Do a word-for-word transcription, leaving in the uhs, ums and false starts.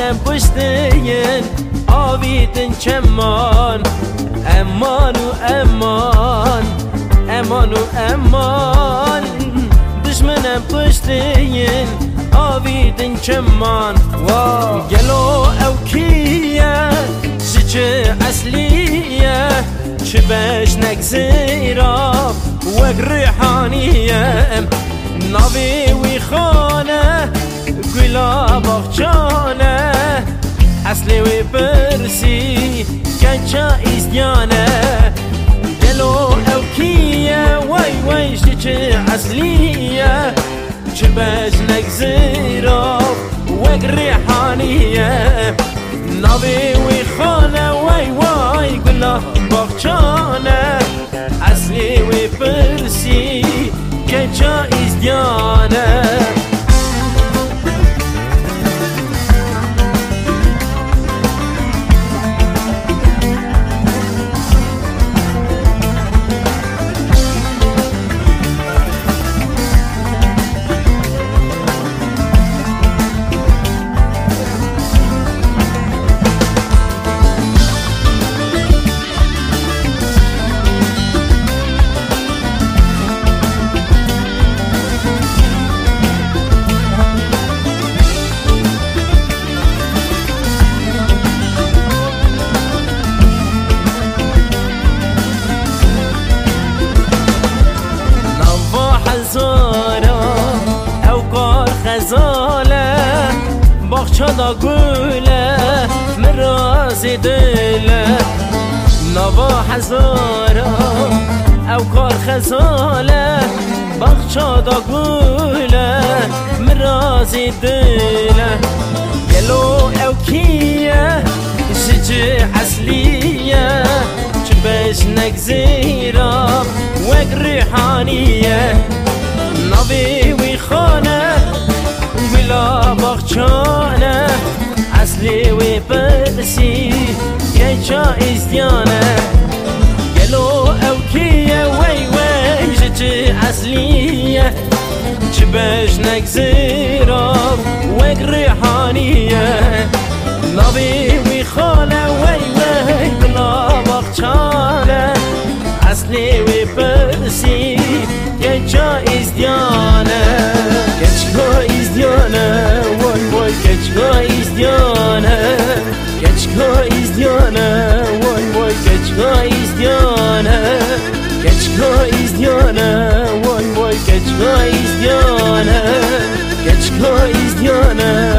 منم پشتین آویدن چمان امان و امان امان و امان دشمنم پشتین آویدن چمان گلو او کیه چه اصلیه چه بش نگزیرا وگ ریحانیه ناوی وی خانه گلا باغچانه اصلی وی برسی کنچا ایزدیانه گلو او کیه وی وی چه اصلیه چه بش نگزیرا وگ ریحانیه ناوی وی خانه وای وای گلا باغچانه اصلی وی پرسی که چا ایزدیانه غزاله باغچه دا گوله مرازی دله نوا هزارا او کار خزاله باغچه دا گوله مرازی دله گلو او کیه شجه اصلیه چه بش نگزیرا وگ ریحانیه ناوی وی خانه ویلا باغچانه اصلی وی پرسی که چا ایزدیانه گلو او کیه وی وی چه اصلیه چه بش نگزیرا وگ ریحانیه ناوی وی خانه وی وی ویلا باغچانه اصلی وی پرسی که چا ایزدیانه Keçka izdiyane, vay vay keçka izdiyane Keçka izdiyane, vay vay keçka izdiyane Keçka izdiyane, vay vay keçka izdiyane Keçka izdiyane